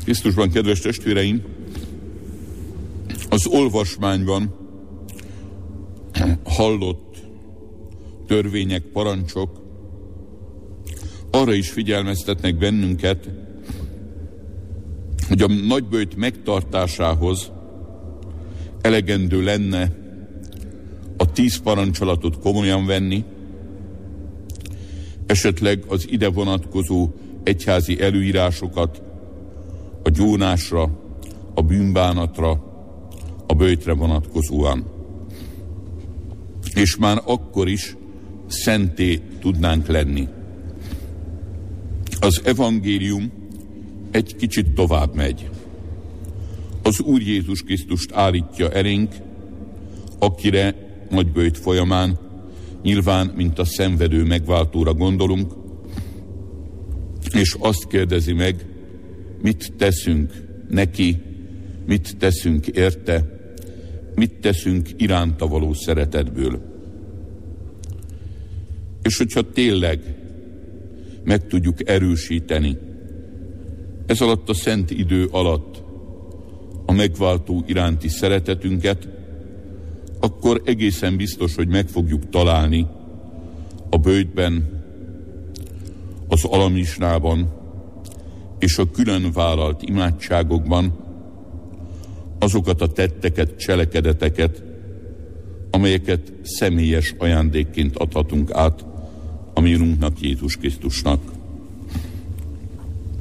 Krisztusban, kedves testvéreim, az olvasmányban hallott törvények, parancsok arra is figyelmeztetnek bennünket, hogy a nagyböjt megtartásához elegendő lenne a 10 parancsolatot komolyan venni, esetleg az ide vonatkozó egyházi előírásokat a gyónásra, a bűnbánatra, a böjtre vonatkozóan. És már akkor is szenté tudnánk lenni. Az evangélium egy kicsit tovább megy. Az Úr Jézus Krisztust állítja elénk, akire nagyböjt folyamán nyilván, mint a szenvedő megváltóra gondolunk, és azt kérdezi meg, mit teszünk neki, mit teszünk érte, mit teszünk iránta való szeretetből. És hogyha tényleg meg tudjuk erősíteni ez alatt a szent idő alatt a megváltó iránti szeretetünket, akkor egészen biztos, hogy meg fogjuk találni a böjtben, az alamisnában és a külön vállalt imádságokban azokat a tetteket, cselekedeteket, amelyeket személyes ajándékként adhatunk át a mi Urunknak, Jézus Krisztusnak.